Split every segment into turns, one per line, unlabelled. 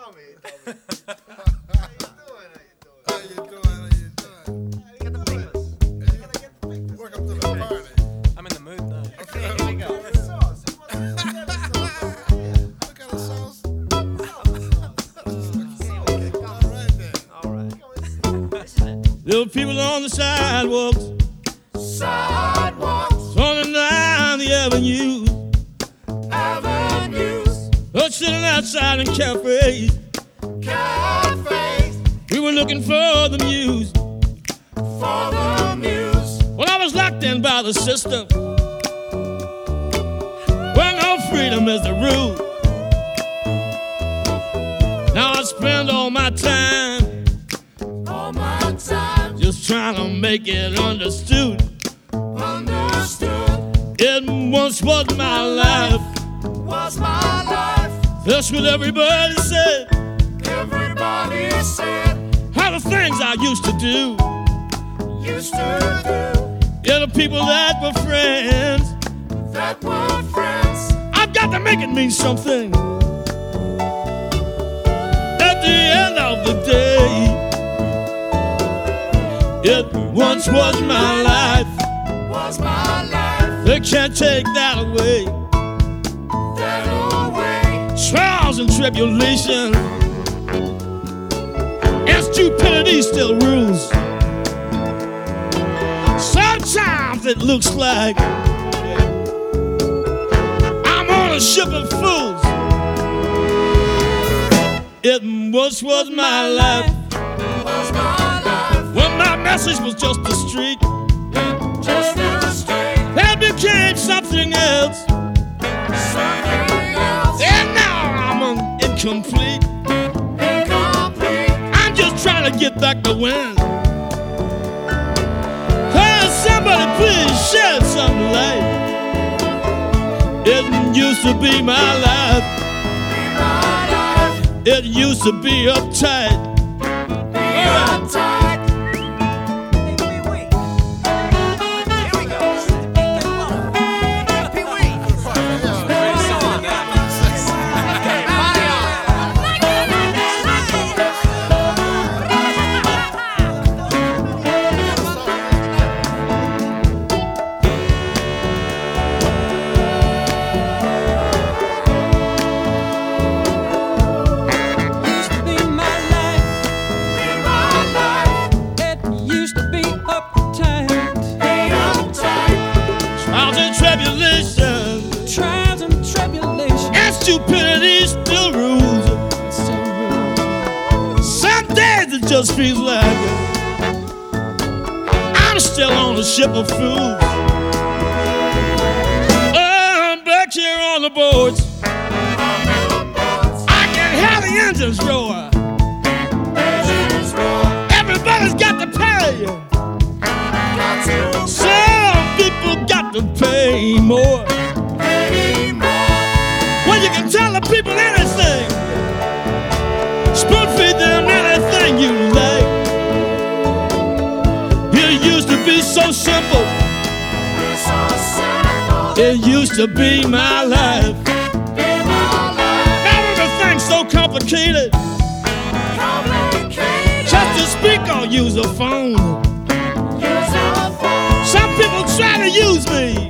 Tommy. How you doing?
Get the papers.
Welcome to the party.
I'm in the mood now.
Okay, here we go.
What kind of sauce? All right then.
All right. This is it.
Little people on the sidewalks, running down the avenues, or sitting outside in cafes. We were looking for the muse. Well, I was locked in by the system, where no freedom is the rule. Now I spend all my time just trying to make it understood. It once was my life. That's what everybody said. How the things I used to do. Yeah, the people that were friends. I've got to make it mean something. At the end of the day, it once was my life. They can't take that away. Trials and tribulations, and stupidity still rules. Sometimes it looks like I'm on a ship of fools. It once was my life. When my message was just the street, that became something else. And now I'm incomplete. I'm just trying to get back the wind. Hey, somebody please shed some light. It used to be my life. It used to be uptight.
Wait. Here we go. Pee-wee. Okay, party on.
Used to be my life. It used to be uptight.
Trials and tribulations,
Trials and tribulations.
and stupidity still rules. Some days it just feels like I'm still on a ship of fools. I'm back here on the boards. I can hear the engines roar. Everybody's got to pay. Some people got to pay more. Well, you can tell the people anything. Spoon feed them anything you like. It used to be so simple. It used to be my life. Now everything's so complicated. Just to speak or use a phone. Some people try to use me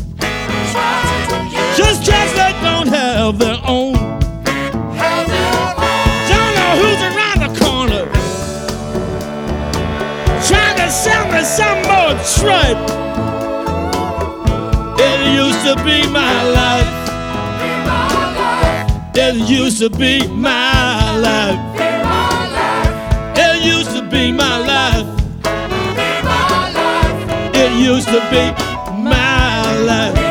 just 'cause they don't have their own. Don't know who's around the corner trying to sell me some more tripe. It used to be my life. It used to be my life. It used to be my life. It used to be my life.